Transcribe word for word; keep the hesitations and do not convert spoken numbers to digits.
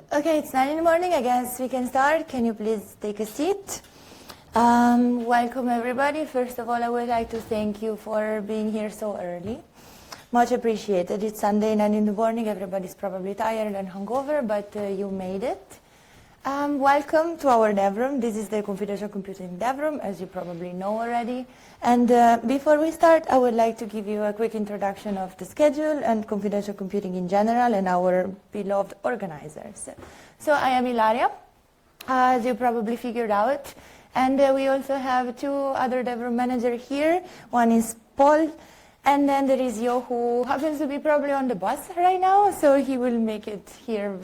Okay, it's nine in the morning. I guess we can start. Can you please take a seat? Um, welcome everybody. First of all, I would like to thank you for being here so early. Much appreciated. It's Sunday, nine in the morning. Everybody's probably tired and hungover, but uh, you made it. Um, welcome to our dev room. This is the Confidential Computing dev room, as you probably know already. And uh, before we start, I would like to give you a quick introduction of the schedule and confidential computing in general and our beloved organizers. So I am Ilaria, as you probably figured out. And uh, we also have two other dev room managers here. One is Paul, and then there is Yo, who happens to be probably on the bus right now, so he will make it here